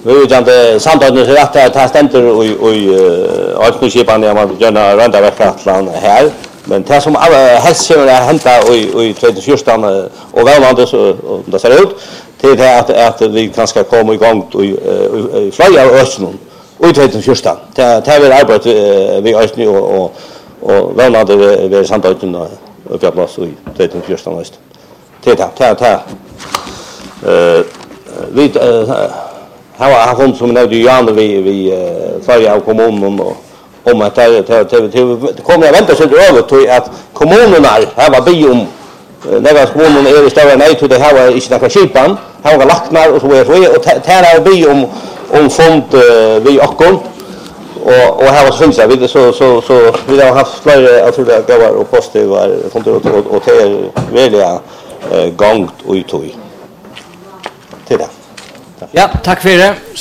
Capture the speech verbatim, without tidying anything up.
Vi vet inte samtidigt så att det stämmer och och alternativen är man gärna runda verkligen här. Men det som helst kommer att hända i tjugohundrafjorton och välmående så det ser ut till det att att vi kanske kommer igång i i flera ösnen och i tjugohundrafjorton. Det det är arbete vi ösnen och och och välmående vi samtidigt uppe på oss i tjugohundrafjorton öst. Det det det eh vi har har fått som nu Jan vi vi förra av kommunen och om att det det kommer att vänta sig över till att kommunerna har var bi om när kommunen är i större nej till det här var inte några skipan har lagt ner och så är och tar bi om om fond vi och och och här var finns det så så så vi har haft flera jag tror det går och poster var fond och och till välja gångt och ut till det. Ja, tack för det.